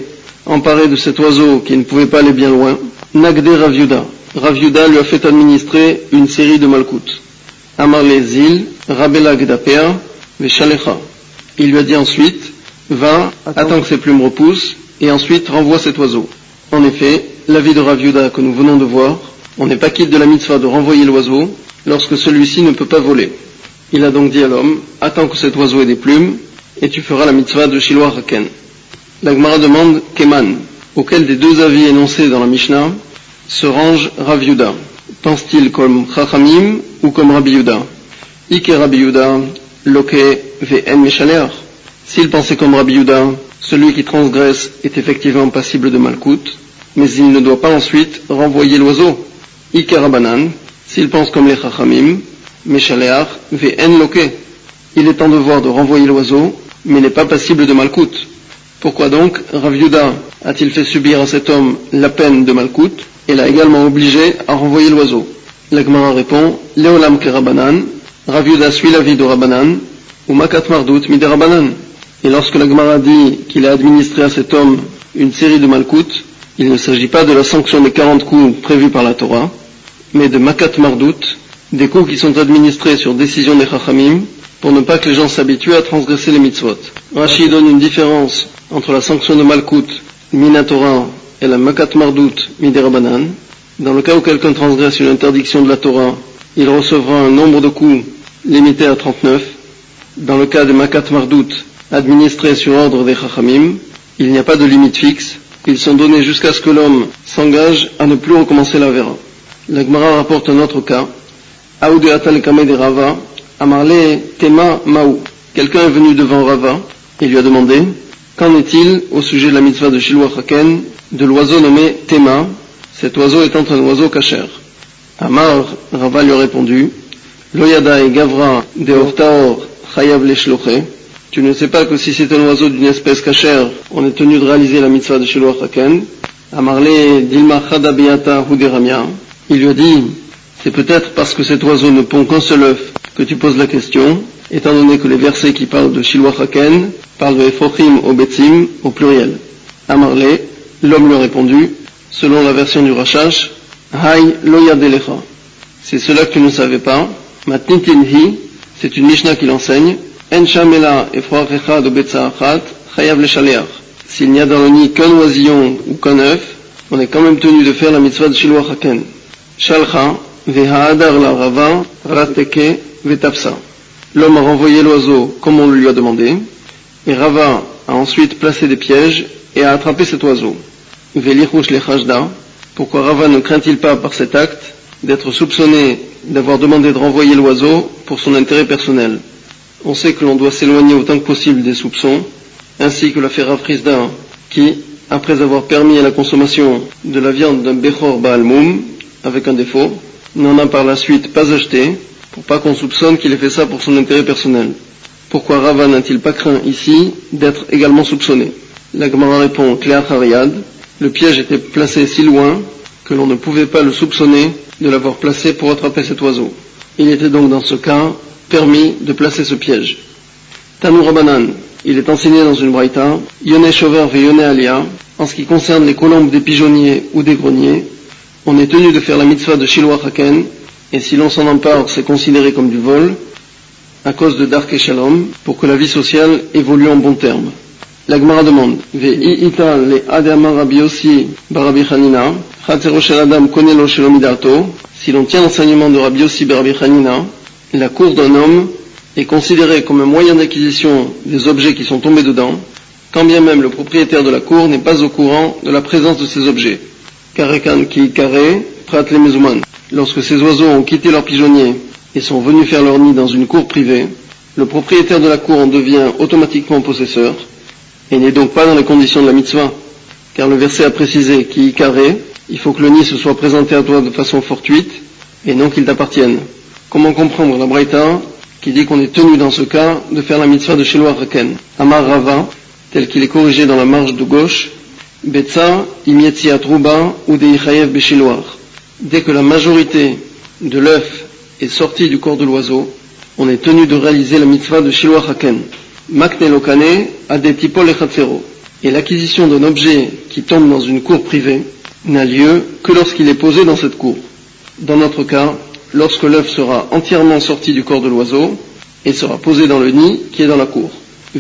emparé de cet oiseau qui ne pouvait pas aller bien loin, Nagde Rav Yehuda. Rav Yehuda lui a fait administrer une série de malkout. Amar le Zil, Rabela Gdapea, Veshalecha. Il lui a dit ensuite, va, attends que ses plumes repoussent, et ensuite renvoie cet oiseau. En effet, l'avis de Rav Yehuda que nous venons de voir, on n'est pas quitte de la mitzvah de renvoyer l'oiseau lorsque celui-ci ne peut pas voler. Il a donc dit à l'homme, attends que cet oiseau ait des plumes, et tu feras la mitzvah de Shiloh Haken. La Gemara demande, Keman, auquel des deux avis énoncés dans la Mishnah se range Rav Yehuda. Pense-t-il comme Chachamim ou comme Rabbi Yehuda? Ike Rabbi Yehuda, loke ve'en meshaleach. S'il pensait comme Rabbi Yehuda, celui qui transgresse est effectivement passible de malkout, mais il ne doit pas ensuite renvoyer l'oiseau. Ike Rabbanan, s'il pense comme les Chachamim, meshaleach ve'en loke. Il est en devoir de renvoyer l'oiseau, mais n'est pas passible de malkout. Pourquoi donc Rav Yehuda a-t-il fait subir à cet homme la peine de malkout et l'a également obligé à renvoyer l'oiseau? La Gemara répond, Leolam ke Rabbanan, Rav Yehuda suit l'avis de Rabbanan, ou Makat Mardout mide Rabbanan. Et lorsque la Gemara dit qu'il a administré à cet homme une série de malkout, il ne s'agit pas de la sanction des 40 coups prévus par la Torah, mais de Makat Mardout, des coups qui sont administrés sur décision des Chachamim, pour ne pas que les gens s'habituent à transgresser les mitzvot. Rashi donne une différence entre la sanction de malkout minatora et la makat mardout miderabanan. Dans le cas où quelqu'un transgresse une interdiction de la Torah, il recevra un nombre de coups limité à 39. Dans le cas des makat mardout administrés sur ordre des chachamim, il n'y a pas de limite fixe. Ils sont donnés jusqu'à ce que l'homme s'engage à ne plus recommencer la vera. La Gemara rapporte un autre cas. Aoudé atal kameh de Rava, amarle tema maou. Quelqu'un est venu devant Rava et lui a demandé, qu'en est-il au sujet de la mitzvah de Shiloh Haken, de l'oiseau nommé Tema, cet oiseau étant un oiseau kasher? Amar, Rava lui a répondu, Loyada et Gavra de Oftaor Chayav Leshloche. Tu ne sais pas que si c'est un oiseau d'une espèce kasher, on est tenu de réaliser la mitzvah de Shiloh Haken. Amarle Dilma Chada Beata Huderamia. Il lui a dit, c'est peut-être parce que cet oiseau ne pond qu'un seul œuf que tu poses la question, étant donné que les versets qui parlent de Shiloh Haken parlent de Ephrochim au Betzim au pluriel. Amarle, l'homme lui a répondu, selon la version du Rashash, Hay lo yadelecha. C'est cela que tu ne savais pas. Matnitin hi, c'est une Mishnah qui l'enseigne. En shamela efroach echad o betza achat, chayav leshaleach. S'il n'y a dans le nid qu'un oisillon ou qu'un œuf, on est quand même tenu de faire la mitzvah de Shiloh Haken. Shalcha, veha adar la rava, rateke, vetapsa. L'homme a renvoyé l'oiseau comme on le lui a demandé, et Rava a ensuite placé des pièges et a attrapé cet oiseau. Velichush lechajda, pourquoi Rava ne craint-il pas par cet acte d'être soupçonné d'avoir demandé de renvoyer l'oiseau pour son intérêt personnel? On sait que l'on doit s'éloigner autant que possible des soupçons, ainsi que l'a fait Rav Chisda, qui, après avoir permis à la consommation de la viande d'un Bechor Baal Moum, avec un défaut, n'en a par la suite pas acheté, pour pas qu'on soupçonne qu'il ait fait ça pour son intérêt personnel. Pourquoi Rava n'a-t-il pas craint ici d'être également soupçonné? La Gemara répond, Cléa Chariad, le piège était placé si loin que l'on ne pouvait pas le soupçonner de l'avoir placé pour attraper cet oiseau. Il était donc dans ce cas permis de placer ce piège. Tanu Rabbanan, il est enseigné dans une braïta, Yone Shover ve Yone Alia, en ce qui concerne les colombes des pigeonniers ou des greniers, on est tenu de faire la mitzvah de Shiloh Haken, et si l'on s'en empare, c'est considéré comme du vol, à cause de Dark et Shalom, pour que la vie sociale évolue en bons termes. La Gemara demande, Ve'ita le Adama Rabbi Yossi Barabi Chanina, Chatzero Shel Adam Konelo Shelom Idato, si l'on tient l'enseignement de Rabbi Yossi Barabi Chanina, la cour d'un homme est considérée comme un moyen d'acquisition des objets qui sont tombés dedans, quand bien même le propriétaire de la cour n'est pas au courant de la présence de ces objets. Karekan ki kare, prat le mezuman. Lorsque ces oiseaux ont quitté leur pigeonnier et sont venus faire leur nid dans une cour privée, le propriétaire de la cour en devient automatiquement possesseur et n'est donc pas dans les conditions de la mitzvah, car le verset a précisé qui carré, il faut que le nid se soit présenté à toi de façon fortuite et non qu'il t'appartienne. Comment comprendre la braïta qui dit qu'on est tenu dans ce cas de faire la mitzvah de Shiloh Haken? Amar Rava, tel qu'il est corrigé dans la marge de gauche, Betza imietzi atruba ou deichayev beshiloach. Dès que la majorité de l'œuf est sortie du corps de l'oiseau, on est tenu de réaliser la mitzvah de Shiloh Haken. Makne lokane adetipol echatzero. Et l'acquisition d'un objet qui tombe dans une cour privée n'a lieu que lorsqu'il est posé dans cette cour. Dans notre cas, lorsque l'œuf sera entièrement sorti du corps de l'oiseau et sera posé dans le nid qui est dans la cour.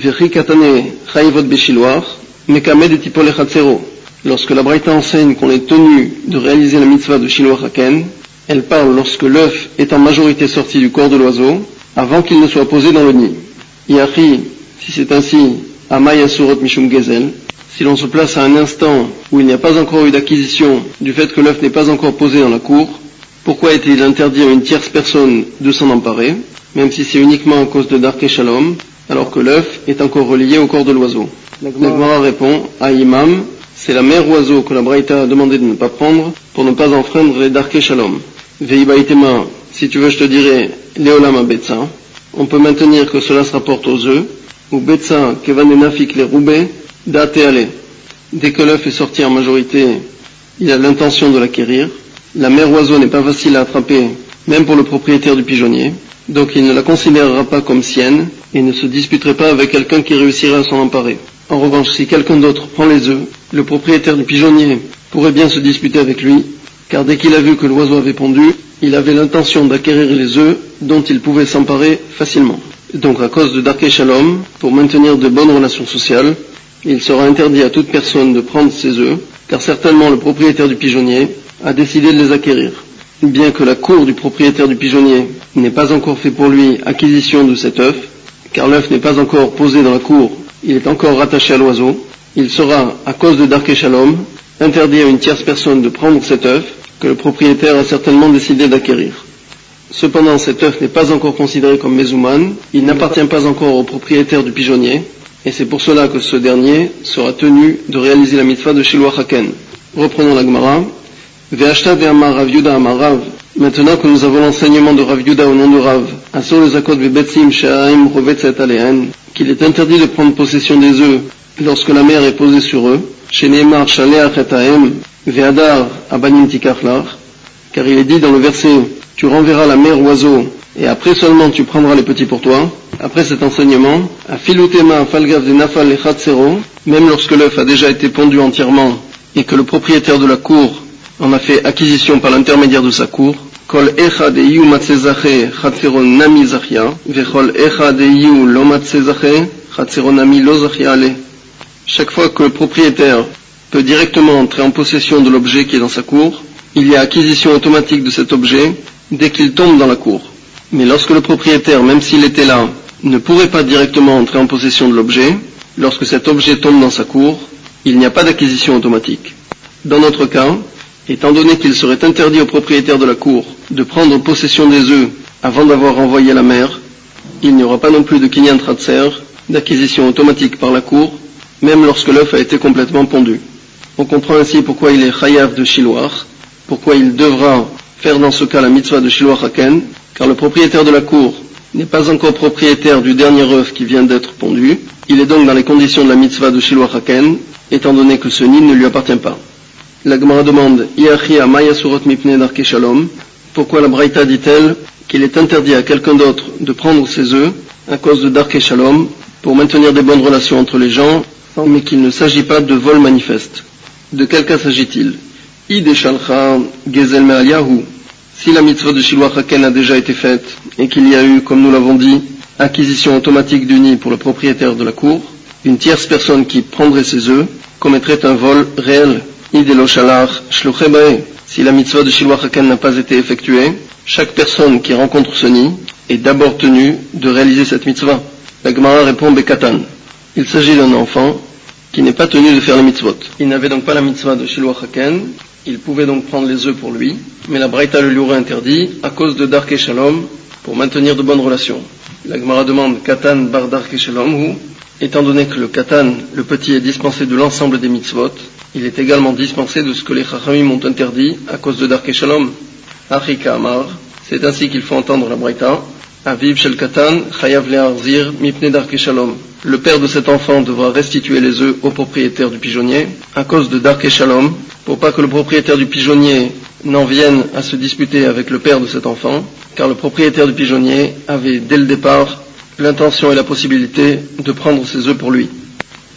Lorsque la Braïta enseigne qu'on est tenu de réaliser la mitzvah de Shiloh Haken, elle parle lorsque l'œuf est en majorité sorti du corps de l'oiseau, avant qu'il ne soit posé dans le nid. Yachi, si c'est ainsi, Amaya Surot Mishum Gezel, si l'on se place à un instant où il n'y a pas encore eu d'acquisition du fait que l'œuf n'est pas encore posé dans la cour, pourquoi est-il interdit à une tierce personne de s'en emparer, même si c'est uniquement à cause de Darke Shalom, alors que l'œuf est encore relié au corps de l'oiseau? La Gemara répond, à Imam, c'est la mère oiseau que la Braïta a demandé de ne pas prendre pour ne pas enfreindre les Darke Shalom. Veibaitema, si tu veux je te dirai, Leolam Betsa, on peut maintenir que cela se rapporte aux œufs, ou Betsa, Kevanenafik les roubé, Date ale. Dès que l'œuf est sorti en majorité, il a l'intention de l'acquérir. La mère oiseau n'est pas facile à attraper, même pour le propriétaire du pigeonnier, donc il ne la considérera pas comme sienne et ne se disputerait pas avec quelqu'un qui réussirait à s'en emparer. En revanche, si quelqu'un d'autre prend les œufs, le propriétaire du pigeonnier pourrait bien se disputer avec lui, car dès qu'il a vu que l'oiseau avait pondu, il avait l'intention d'acquérir les œufs dont il pouvait s'emparer facilement. Donc à cause de Darke Shalom, pour maintenir de bonnes relations sociales, il sera interdit à toute personne de prendre ces œufs, car certainement le propriétaire du pigeonnier a décidé de les acquérir. Bien que la cour du propriétaire du pigeonnier n'ait pas encore fait pour lui acquisition de cet œuf, car l'œuf n'est pas encore posé dans la cour, il est encore rattaché à l'oiseau, il sera, à cause de Darke Shalom, interdit à une tierce personne de prendre cet œuf que le propriétaire a certainement décidé d'acquérir. Cependant, cet œuf n'est pas encore considéré comme mezouman, il n'appartient pas encore au propriétaire du pigeonnier, et c'est pour cela que ce dernier sera tenu de réaliser la mitzvah de Shiloh Haken. Reprenons la Gemara. Ve'ashta ve'amar Rav Yuda amar Rav. Maintenant que nous avons l'enseignement de Rav Yuda au nom de Rav, Asur le zakot ve'betzim she'aim rovetzet alehan, qu'il est interdit de prendre possession des œufs lorsque la mère est posée sur eux, she'neemar shaleach et ahem ve'adar abanim tikachlar, car il est dit dans le verset, tu renverras la mère oiseau, et après seulement tu prendras les petits pour toi. Après cet enseignement, à filutema falgav de nafal le chatsero, même lorsque l'œuf a déjà été pondu entièrement et que le propriétaire de la cour en a fait acquisition par l'intermédiaire de sa cour, kol echa de iu matsezache chatsero nami zachia, vechol echa de iu lo matsezache chatsero nami lo zachia ale. Chaque fois que le propriétaire peut directement entrer en possession de l'objet qui est dans sa cour, il y a acquisition automatique de cet objet dès qu'il tombe dans la cour. Mais lorsque le propriétaire, même s'il était là, ne pourrait pas directement entrer en possession de l'objet, lorsque cet objet tombe dans sa cour, il n'y a pas d'acquisition automatique. Dans notre cas, étant donné qu'il serait interdit au propriétaire de la cour de prendre possession des œufs avant d'avoir envoyé la mère, il n'y aura pas non plus de kinyan tratser, d'acquisition automatique par la cour, même lorsque l'œuf a été complètement pondu. On comprend ainsi pourquoi il est chayav de Shiloach, pourquoi il devra faire dans ce cas la mitzvah de Shiloh Haken, car le propriétaire de la cour n'est pas encore propriétaire du dernier œuf qui vient d'être pondu. Il est donc dans les conditions de la mitzvah de Shiloh Haken, étant donné que ce nid ne lui appartient pas. La Gemara demande, Iachi amaya surot mipne darke shalom, pourquoi la Braïta dit-elle qu'il est interdit à quelqu'un d'autre de prendre ses œufs à cause de darke shalom, pour maintenir des bonnes relations entre les gens, mais qu'il ne s'agit pas de vol manifeste. De quel cas s'agit-il? Ide shalcha gezel me'aliyahu. Si la mitzvah de Shiloh Haken a déjà été faite, et qu'il y a eu, comme nous l'avons dit, acquisition automatique du nid pour le propriétaire de la cour, une tierce personne qui prendrait ses œufs commettrait un vol réel. Idelo shalach shluche bae. Si la mitzvah de Shiloh Haken n'a pas été effectuée, chaque personne qui rencontre ce nid est d'abord tenue de réaliser cette mitzvah. La Gemara répond Bekatan. Il s'agit d'un enfant qui n'est pas tenu de faire les mitzvot. Il n'avait donc pas la mitzvah de Shiloh Haken, il pouvait donc prendre les œufs pour lui, mais la Braïta le lui aurait interdit à cause de Darke Shalom pour maintenir de bonnes relations. La Gemara demande Katan bar Darke Shalom ou, étant donné que le Katan, le petit, est dispensé de l'ensemble des mitzvot, il est également dispensé de ce que les Chachamim ont interdit à cause de Darke Shalom. Achika Amar, c'est ainsi qu'il faut entendre la Braïta. Aviv shel Katan chayav le'arzir mipne Darke Shalom. Le père de cet enfant devra restituer les œufs au propriétaire du pigeonnier à cause de Darke Shalom, pour pas que le propriétaire du pigeonnier n'en vienne à se disputer avec le père de cet enfant, car le propriétaire du pigeonnier avait dès le départ l'intention et la possibilité de prendre ses œufs pour lui.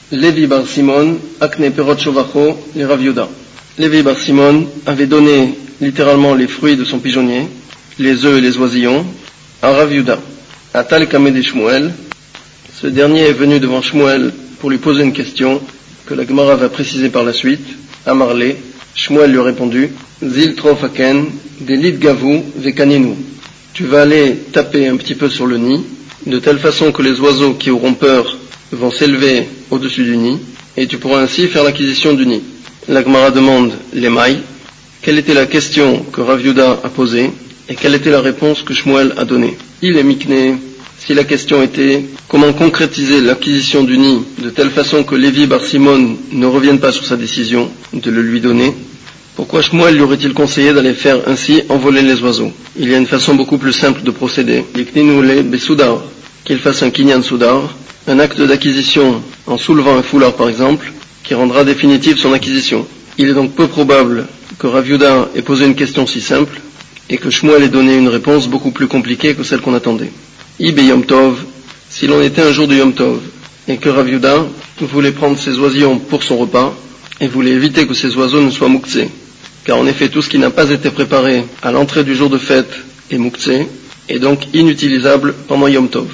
Lévi bar Simon, akne perot shovacho, les Rav Yehuda. Lévi bar Simon avait donné littéralement les fruits de son pigeonnier, les œufs et les oisillons, à Rav Yehuda. Atal kameh Shmuel, ce dernier est venu devant Shmuel pour lui poser une question que la Gemara va préciser par la suite. Amarle, Shmuel lui a répondu, Zil trofaken, delit gavu vekaninu. Tu vas aller taper un petit peu sur le nid, de telle façon que les oiseaux qui auront peur vont s'élever au-dessus du nid, et tu pourras ainsi faire l'acquisition du nid. La Gemara demande les mailles, quelle était la question que Rav Yehuda a posée, et quelle était la réponse que Shmuel a donnée. Il est mikné, si la question était comment concrétiser l'acquisition du nid de telle façon que Lévi bar Simon ne revienne pas sur sa décision de le lui donner, pourquoi Shmuel lui aurait-il conseillé d'aller faire ainsi envoler les oiseaux? Il y a une façon beaucoup plus simple de procéder. Qu'il fasse un kinyan soudar, un acte d'acquisition en soulevant un foulard par exemple, qui rendra définitive son acquisition. Il est donc peu probable que Rav Yehuda ait posé une question si simple et que Shmuel ait donné une réponse beaucoup plus compliquée que celle qu'on attendait. Ibe Yom Tov, si l'on était un jour de Yom Tov et que Rav Yehuda voulait prendre ses oisillons pour son repas et voulait éviter que ces oiseaux ne soient mouktsés, car en effet tout ce qui n'a pas été préparé à l'entrée du jour de fête est mouktsé et donc inutilisable pendant Yom Tov.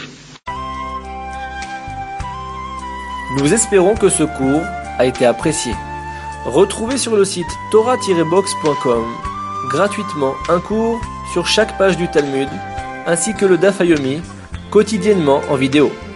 Nous espérons que ce cours a été apprécié. Retrouvez sur le site torah-box.com gratuitement un cours sur chaque page du Talmud, ainsi que le Daf Yomi, quotidiennement en vidéo.